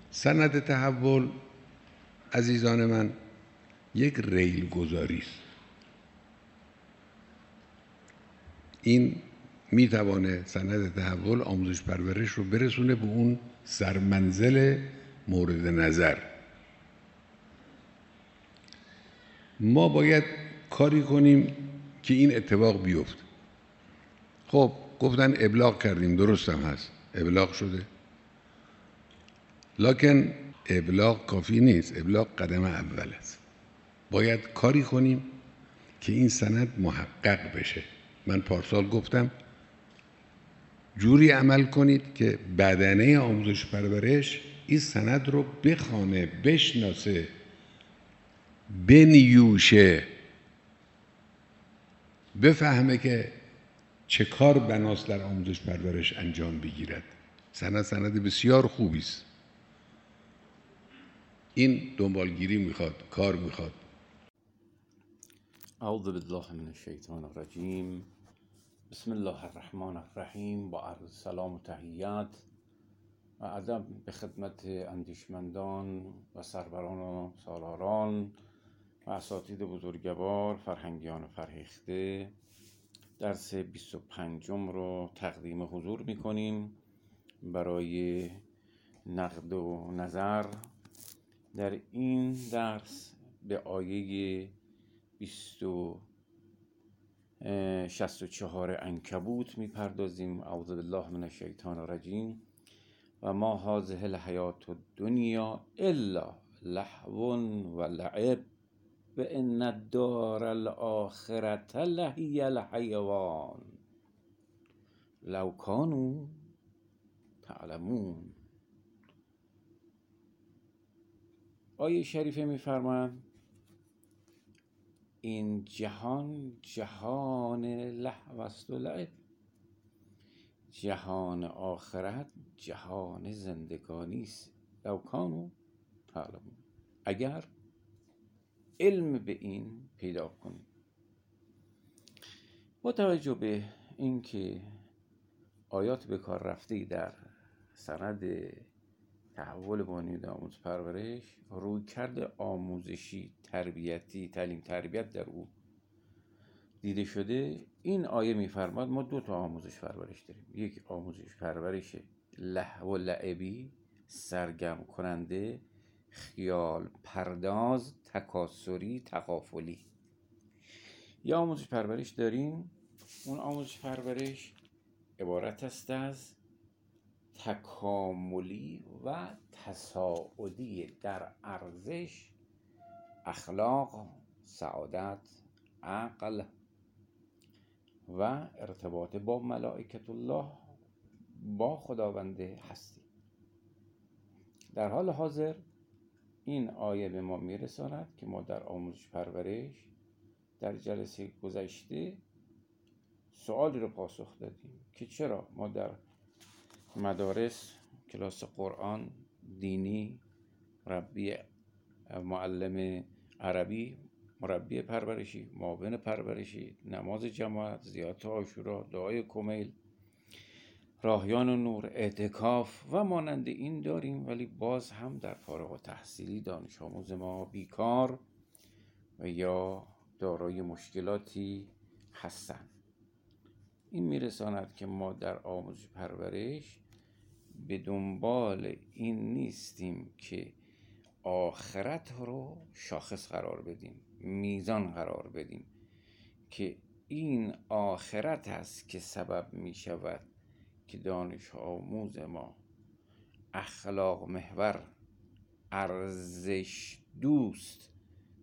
سند تحول عزیزان من یک ریل گذاری است. این میتوانه سند تحول آموزش پرورش رو برسونه به اون سرمنزل مورد نظر. ما باید کاری کنیم که این اتفاق بیفته. خب گفتن ابلاغ کردیم، درست هم هست، ابلاغ شده، لکن ابلاغ کافی نیست، ابلاغ قدم اول است. باید کاری کنیم که این سند محقق بشه. من پارسال گفتم جوری عمل کنید که بدنه آموزش پرورش این سند رو بخوانه، بشناسه، بنیوشه، بفهمه که چه کار بناست در آموزش پرورش انجام بگیرد. سند بسیار خوبی است. این دنبالگیری میخواد، کار میخواد. اعوذ بالله من الشیطان الرجیم. بسم الله الرحمن الرحیم. با عرض سلام و تحیات و ادب به خدمت اندیشمندان و سروران و سالاران و اساتید بزرگوار، فرهنگیان فرهیخته، درس 25 رو تقدیم حضور میکنیم برای نقد و نظر. در این درس به آیه 64 عنکبوت میپردازیم. اعوذ بالله من الشیطان الرجیم. و ما هذه الحیات الدنیا الا لهو و لعب و ان الدار الاخرة لهی الحیوان لو کانوا تعلمون. آیه شریفه میفرماند این جهان جهان لهو است و لعب، جهان آخرت جهان زندگانی است. لو کانوا تعلمون، اگر علم به این پیدا کنید. با توجه به اینکه آیات به کار رفته در سند تحول بنیاد آموزش پرورش، رویکرد آموزشی تربیتی تعلیم تربیت در او دیده شده، این آیه میفرماد ما 2 تا آموزش پرورش داریم. یک آموزش پرورش لهو و لعبی، سرگرم کننده، خیال پرداز، تکاسری، تغافلی. یا آموزش پرورش داریم، اون آموزش پرورش عبارت است از تکاملی و تصاعدی در ارزش، اخلاق، سعادت، عقل و ارتباط با ملائکت الله، با خداوند هستی. در حال حاضر این آیه به ما میرساند که ما در آموزش پرورش در جلسه گذشته سوالی رو پاسخ دادیم که چرا ما در مدارس، کلاس قرآن، دینی، مربی، معلم عربی، مربی پرورشی، معاون پرورشی، نماز جماعت، زیارت عاشورا، دعای کمیل، راهیان و نور، اعتکاف و مانند این داریم، ولی باز هم در فارغ التحصیلی دانش آموز ما بیکار و یا دارای مشکلاتی هستند. این میرساند که ما در آموزش پرورش به دنبال این نیستیم که آخرت رو شاخص قرار بدیم، میزان قرار بدیم که این آخرت است که سبب می شود که دانش آموز ما اخلاق محور، ارزش دوست،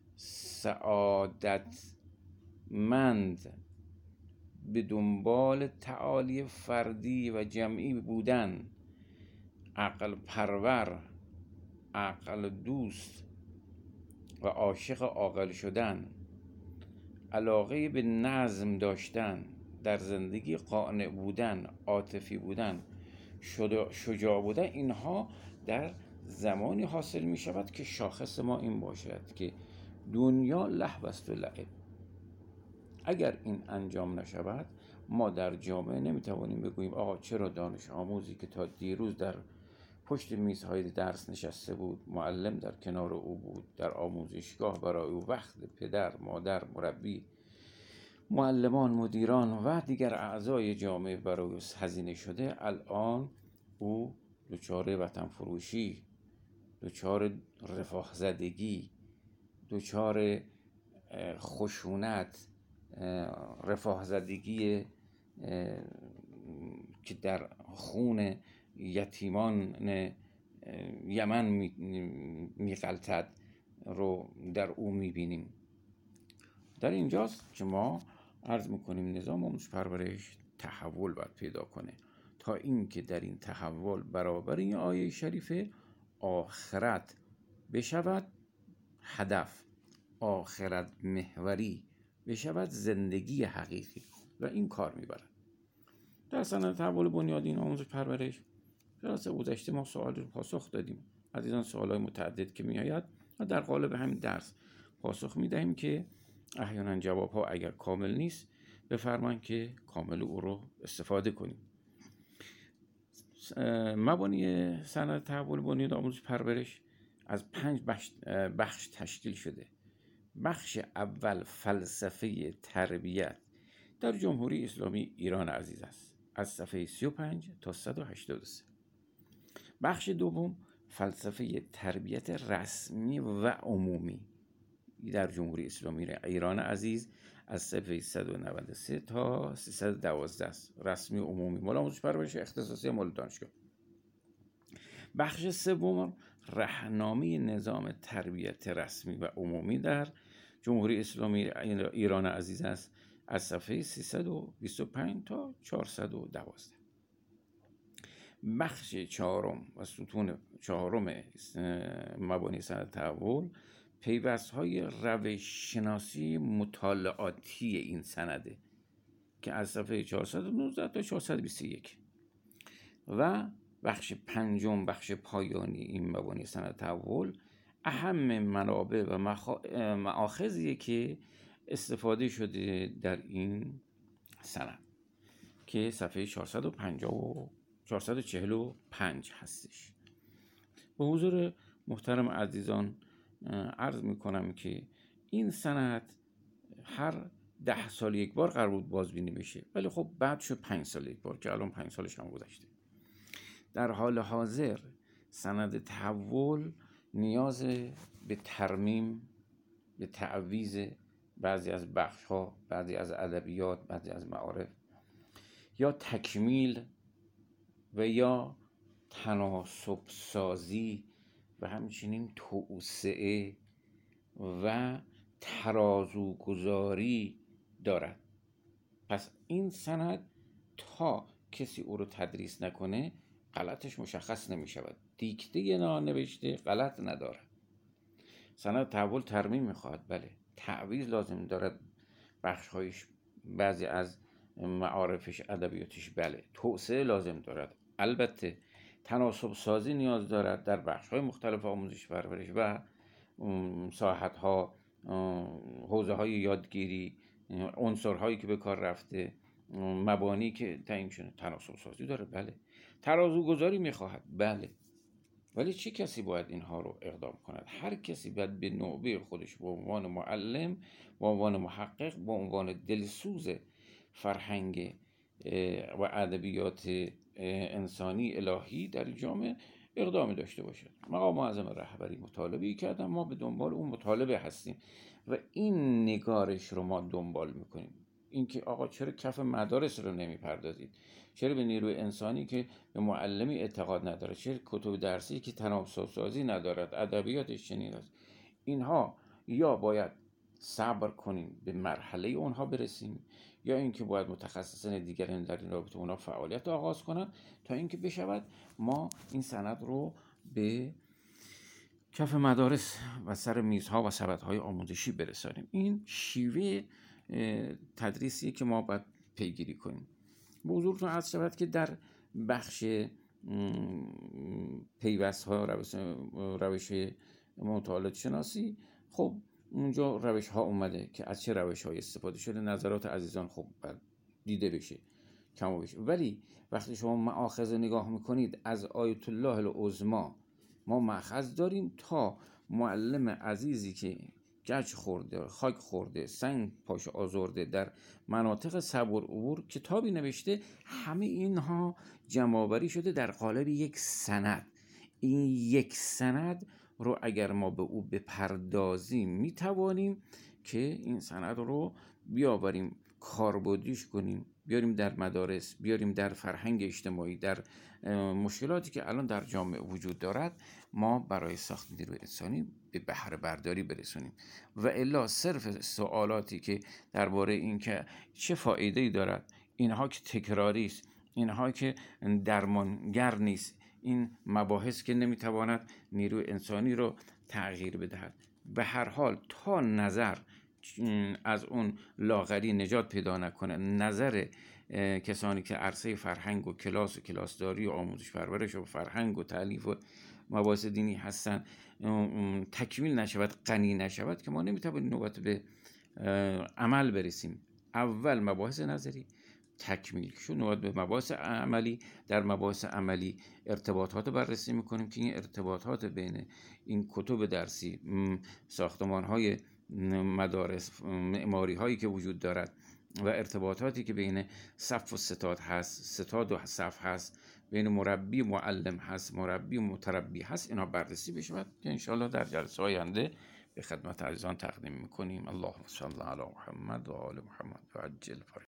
سعادت مند، به دنبال تعالی فردی و جمعی بودن، عقل پرور، عقل دوست و عاشق عاقل شدن، علاقه به نظم داشتن در زندگی، قانع بودن، عاطفی بودن، شجاع بودن، اینها در زمانی حاصل می شود که شاخص ما این باشد که دنیا لهو است و لعب. اگر این انجام نشود، ما در جامعه نمیتوانیم بگوییم آقا چرا دانش آموزی که تا دیروز در پشت میزهای درس نشسته بود، معلم در کنار او بود، در آموزشگاه برای او وقت پدر، مادر، مربی، معلمان، مدیران و دیگر اعضای جامعه برای او هزینه شده. الان او دچار وطن فروشی، دچار رفاه زدگی، دچار خشونت، رفاه زدگی که در خون یتیمان یمن میغلطد رو در او میبینیم. در اینجاست که ما عرض میکنیم نظام آموزش پرورش تحول باید پیدا کنه تا اینکه در این تحول برابر این آیه شریفه آخرت بشود هدف، آخرت محوری بشود زندگی حقیقی و این کار میبرد. در سند تحول بنیادین آموزش پرورش جلسه گذشته ما سوال رو پاسخ دادیم. عزیزان سوالای متعدد که میآید و در قالب همین درس پاسخ میدهیم که احیانا جوابها اگر کامل نیست بفرمایید که کامل او رو استفاده کنیم. مبانی سند تحول بنیاد آموزش پرورش از 5 بخش تشکیل شده. بخش اول فلسفه تربیت در جمهوری اسلامی ایران عزیز است، از صفحه 35 تا 183. بخش دوم فلسفه تربیت رسمی و عمومی در جمهوری اسلامی ایران عزیز، از صفحه 193 تا 312 است. رسمی و عمومی مال آموزش پرورش اختصاصی مال دانشگاه. بخش سوم راهنمای نظام تربیت رسمی و عمومی در جمهوری اسلامی ایران عزیز است، از صفحه 325 تا 412. بخش چهارم و ستون چهارم مبانی سند تحول پیوست‌های روش شناسی مطالعاتی این سنده که از صفحه 419 تا 421. و بخش پنجم، بخش پایانی این مبانی سند تحول، اهم منابع و مآخذی که استفاده شده در این سند که صفحه 450 و 445 هستش. به حضور محترم عزیزان عرض میکنم که این سند هر 10 سال یک بار قرار بود بازبینی بشه، ولی خب بعد شد 5 سال یک بار که الان 5 سالش هم گذشته. در حال حاضر سند تحول نیاز به ترمیم، به تعویض بعضی از بخش‌ها، بعضی از ادبیات، بعضی از معارف، یا تکمیل و یا تناسب سازی و همچنین توسعه و ترازوگذاری دارد. پس این سند تا کسی او رو تدریس نکنه غلطش مشخص نمی شود. دیکته نوشته غلط نداره. سند تحول ترمیم میخواد، بله. تعویض لازم دارد، بخش‌هایش بعضی از معارفش، ادبیاتش، بله. توسعه لازم دارد، البته. تناسب سازی نیاز دارد در بخش‌های مختلف آموزش پرورش و ساحت‌ها، حوزه‌های یادگیری، عنصرهایی که به کار رفته، مبانی که تعیین شده. تناسب سازی داره، بله. ترازوگذاری میخواهد، بله. ولی چه کسی باید اینها رو اقدام کند؟ هر کسی باید به نوبه خودش به عنوان معلم، به عنوان محقق، به عنوان دلسوز فرهنگ و ادبیات انسانی الهی در جامعه اقدامی داشته باشد. مقام معظم رهبری مطالبه‌ای کردن، ما به دنبال اون مطالبه هستیم و این نگارش رو ما دنبال میکنیم. اینکه آقا چرا کف مدارس رو نمیپردازید؟ چرا به نیروی انسانی که به معلمی اعتقاد نداره؟ چرا کتب درسی که تناسب سازی ندارد، ادبیاتش چنین است؟ اینها یا باید صبر کنیم به مرحله اونها برسیم، یا اینکه باید متخصصان دیگران در این رابطه اونها فعالیت آغاز کنند تا اینکه بشود ما این سند رو به کف مدارس و سر میزها و سبدهای آموزشی برسانیم. این شیوه تدریسیه که ما باید پیگیری کنیم. به حضورتون عرض شود که در بخش پیوست‌ها، روش مطالعات شناسی، خب اونجا روش ها اومده که از چه روش های استفاده شده. نظرات عزیزان خب دیده بشه کم و بیش. ولی وقتی شما مآخذ نگاه میکنید از آیت الله العظما ما مأخذ داریم تا معلم عزیزی که گچ خورده، خاک خورده، سنگ پاش آزرده، در مناطق صبر عبور کتابی نوشته. همه اینها جمع‌آوری شده در قالب یک سند. این یک سند رو اگر ما به او بپردازیم میتوانیم که این سند رو بیاوریم، کاربردیش کنیم، بیاریم در مدارس، بیاریم در فرهنگ اجتماعی، در مشکلاتی که الان در جامعه وجود دارد، ما برای ساخت نیروی انسانی به بهره برداری برسونیم. و الا صرف سوالاتی که درباره این که چه فایده‌ای دارد، اینها که تکراری است، اینها که درمانگر نیست، این مباحث که نمیتواند نیروی انسانی رو تغییر بدهد. به هر حال تا نظر از اون لاغری نجات پیدا نکنه، نظر کسانی که عرصه فرهنگ و کلاس و کلاسداری و آموزش پرورش و فرهنگ و تالیف و مباحث دینی هستن تکمیل نشود، غنی نشود، که ما نمیتونیم نوبت به عمل برسیم. اول مباحث نظری تکمیل شد، نوبت به مباحث عملی. در مباحث عملی ارتباطات بررسی میکنیم که این ارتباطات بین این کتب درسی، ساختمان‌های مدارس، معماری هایی که وجود دارد و ارتباطاتی که بین صف و ستاد هست، ستاد و صف هست، بین مربی و معلم هست، مربی و متربی هست، اینا بررسی بشود که انشاءالله در جلسه آینده به خدمت عزیزان تقدیم میکنیم. اللهم صل علی محمد و آل محمد و عجل فرج